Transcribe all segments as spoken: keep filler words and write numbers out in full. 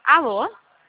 Alô?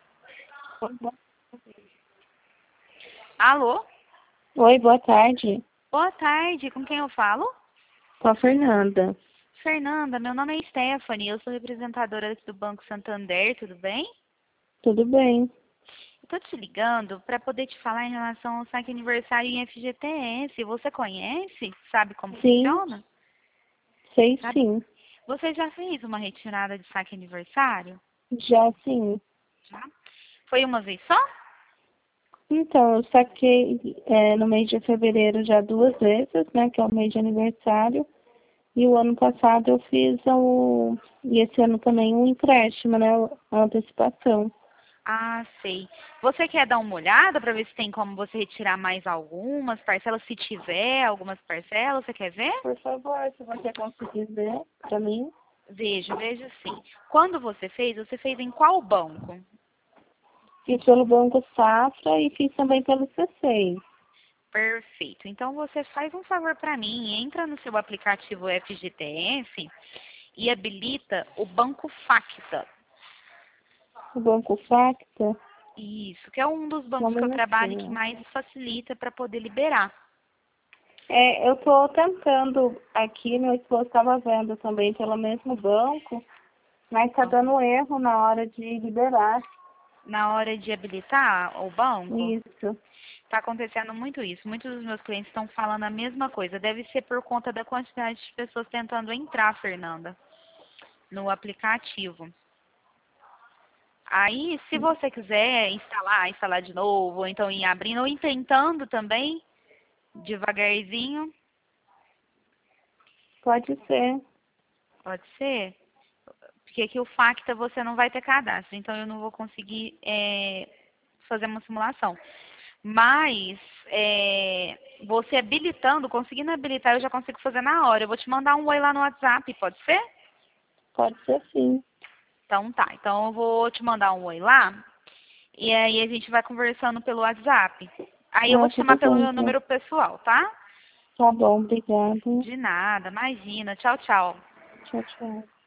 Alô? Oi, boa tarde. Boa tarde, com quem eu falo? Com a Fernanda. Fernanda, meu nome é Stephanie, eu sou representadora aqui do Banco Santander, tudo bem? Tudo bem? Eu tô te ligando para poder te falar em relação ao saque aniversário em F G T S. Você conhece? Sabe como Sim, funciona? sei Sabe? sim. Você já fez uma retirada de saque aniversário? Já sim. Já? Foi uma vez só? Então, eu saquei é, no mês de fevereiro já duas vezes, né? Que é o mês de aniversário. E o ano passado eu fiz o. E esse ano também um empréstimo, né? A antecipação. Ah, sei. Você quer dar uma olhada para ver se tem como você retirar mais algumas parcelas? Se tiver algumas parcelas, você quer ver? Por favor, se você conseguir ver para mim. Vejo, vejo sim. Quando você fez, você fez em qual banco? Fiz pelo Banco Safra e fiz também pelo C seis. Perfeito. Então você faz um favor para mim, entra no seu aplicativo F G T S e habilita o Banco Facta. O Banco Facta, Isso, que é um dos um bancos que eu trabalho que minutinho. mais facilita para poder liberar. É, eu estou tentando aqui, meu esposo estava vendo também pelo mesmo banco, mas está dando erro na hora de liberar. Na hora de habilitar o banco, Isso. está acontecendo muito isso. Muitos dos meus clientes estão falando a mesma coisa. Deve ser por conta da quantidade de pessoas tentando entrar, Fernanda, no aplicativo. Aí, se você quiser instalar, instalar de novo, ou então ir abrindo, ou ir tentando também, devagarzinho, Pode ser. pode ser. Porque aqui o Facta você não vai ter cadastro, então eu não vou conseguir é, fazer uma simulação. Mas, é, você habilitando, conseguindo habilitar, eu já consigo fazer na hora. Eu vou te mandar um oi lá no WhatsApp, pode ser? Pode ser sim. Então tá, então eu vou te mandar um oi lá, e aí a gente vai conversando pelo WhatsApp. Aí eu vou Ah, te tudo chamar pelo bem, meu então. número pessoal, tá? Tá bom, obrigada. De nada, imagina. Tchau, tchau. Tchau, tchau.